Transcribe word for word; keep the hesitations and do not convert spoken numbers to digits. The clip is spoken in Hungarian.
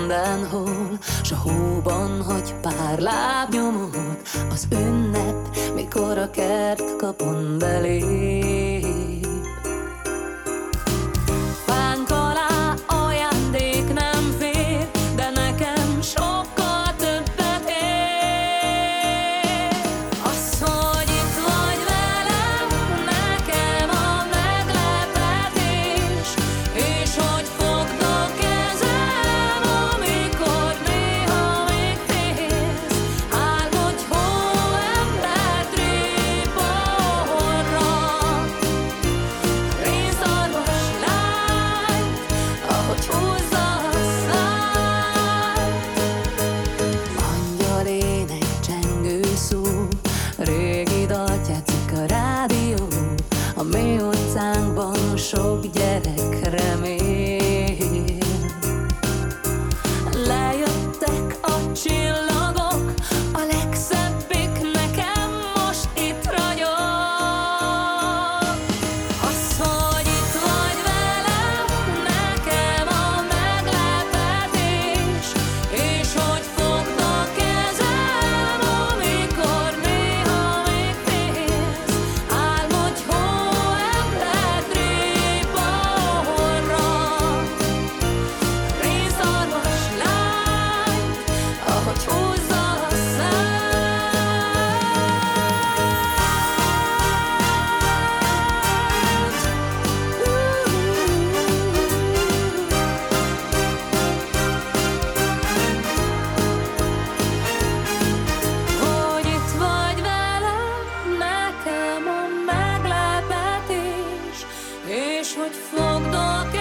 mindenhol, s a hóban hagy pár lábnyomot. Az ünnep, mikor a kert kapon belép. Fánk alá ajándék nem fér, de nekem sokkal többet ér. Az, hogy itt vagy velem, nekem a meglepetés, és hogy fogd a kezem, amikor néha még félsz. Álmodj hóember tréborra, rénszarvas lány, ahogy húzza a szád. Angyal ének, csengő szó, régi dalt játszik a rádió. A mi utcánkban sok gyerek remél. Lejöttek a csillagok, a legszebbik nekem most itt ragyog. Az, hogy itt vagy velem, nekem a meglepetés, és hogy fogd a kezem, amikor néha még félsz. Álmodj hóember tréborra, rénszarvas lány, ahogy húzza a szád. Hogy itt vagy velem, nekem a meglepetés, és hogy fogd a kezem,